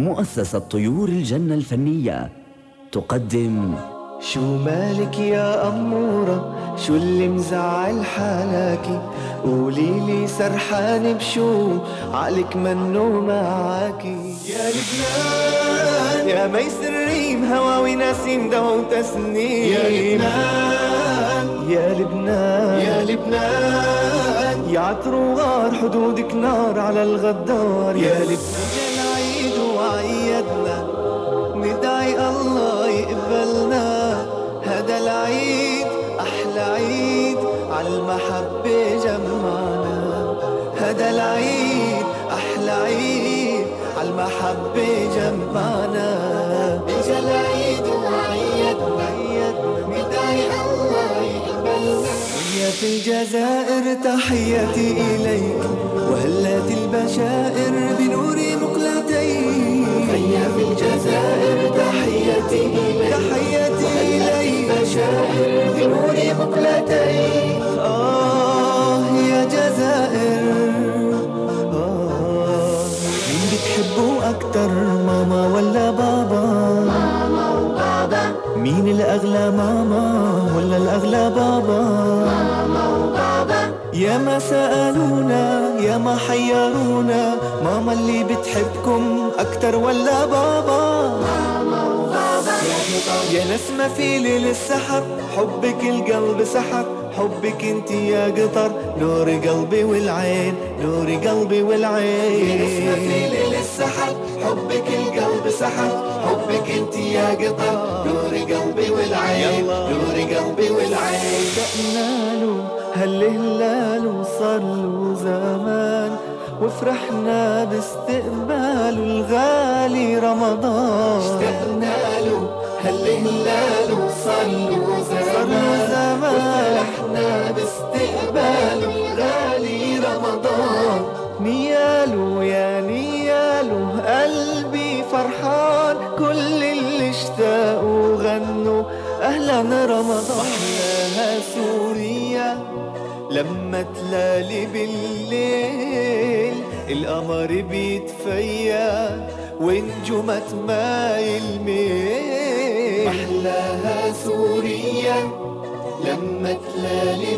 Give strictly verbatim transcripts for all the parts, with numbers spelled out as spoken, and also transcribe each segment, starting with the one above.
مؤسسة طيور الجنة الفنية تقدم شو مالك يا أمورة، شو اللي مزعل حالاكي؟ قوليلي سرحانة بشو، عقلك منو معاكي؟ يا لبنان يا ميسر ريم، هواوي نسيم دوا وتسنيم. يا لبنان يا لبنان يا لبنان، يا عطر وغار حدودك نار على الغدار. يا لبنان جا العيد وعيدنا، ندعي الله يقبلنا. هذا العيد أحلى عيد، عالمحبة جمعنا. هذا العيد أحلى عيد، عالمحبة جمعنا. إجا العيد وعيدنا، ندعي الله يقبلنا. يا في الجزائر تحياتي إليك، وهلات البشائر بنور مقلتيك. هيا في الجزائر تحياتي إليك، تحياتي إليك، بشائر بنور مقلتيك. آه يا جزائر، آه مين بتحبوا أكتر، ماما ولا بابا؟ ماما وبابا. مين الأغلى، ماما ولا الأغلى بابا؟ ماما وبابا. يا ما سألونا، يا ما حيرونا، ماما اللي بتحبكم أكتر ولا بابا؟ ماما وبابا. يا نسمة في ليل السحر، حبك القلب سحر، حبك انت يا قطر، نور قلبي والعين، نور قلبي والعين. يا نسمة في ليل السحر، حبك القلب سحر، حبك انت يا قطر، نور قلبي والعين، نور قلبي والعين. اشتقنا له هالهلال وصار له زمان، وفرحنا باستقباله الغالي رمضان. اشتقنا له هالهلال وصار له زمان، وفرحنا باستقباله الغالي رمضان. نياله يا نياله قلبي فرحان، كل اللي اشتاقوا غنوا أهلا رمضان. أحلاها سوريا لما تلالي بالليل، القمر بيتفيا ونجمة ماي الميل. أحلاها سوريا لما تلالي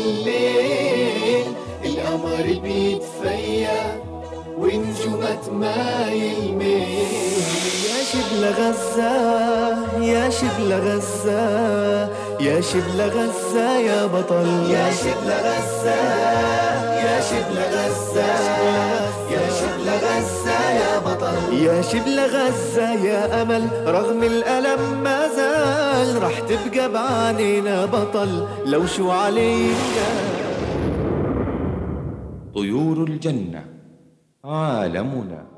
بالليل، القمر بيتفيا ونجمة ماي الميل. يا شبل غزة يا شبل غزة، يا شبل غزة يا بطل. يا شبل غزة يا شبل غزة، يا شبل غزة يا بطل. يا شبل غزة يا أمل، رغم الألم ما زال، رح تبقى بعينينا بطل لو شو علينا. طيور الجنة عالمنا.